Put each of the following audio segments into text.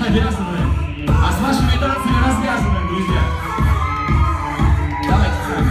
навязаны, а с вашими танцами развязаны, друзья. Давайте сами.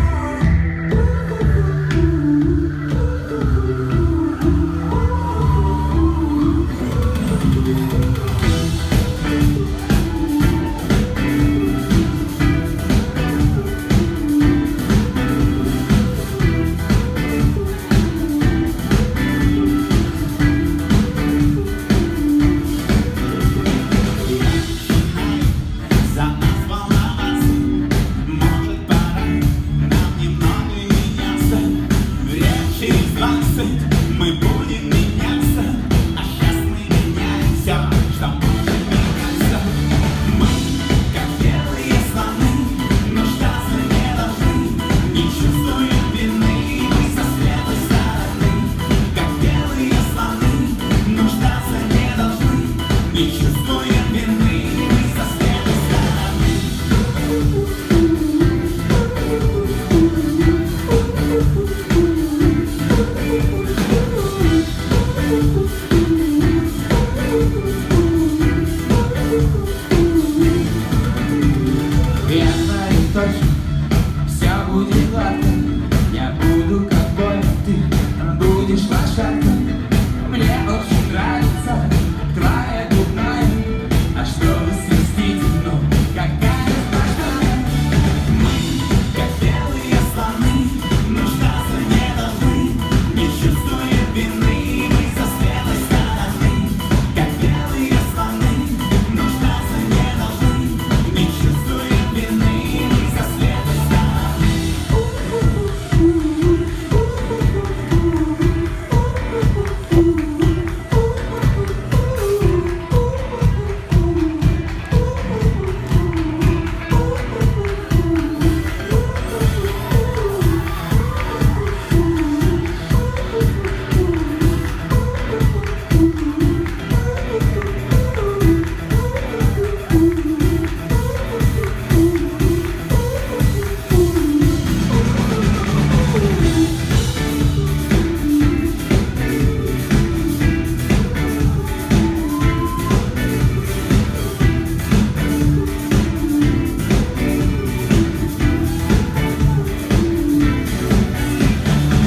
Мы будем меняться, а сейчас мы меняемся, что может меняться. Мы, как белые слоны, нуждаться не должны, не чувствуем вины, мы со светлой стороны. Как белые слоны, нуждаться не должны, не чувствуем вины, мы со светлой стороны. Я знаю точно, все будет гладко. Я буду какой ты, будешь лошадка. Мне очень нравится твоя губная, а чтобы свистить, ну, какая сплошная. Мы, как белые слоны, нуждаться не должны, не чувствуем вины, мы со светлой стороны. Как белые слоны, нуждаться не должны, не чувствуем вины, мы со светлой стороны.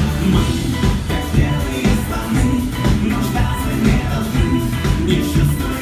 Как белые слоны, нуждаться не должны, не чувствуем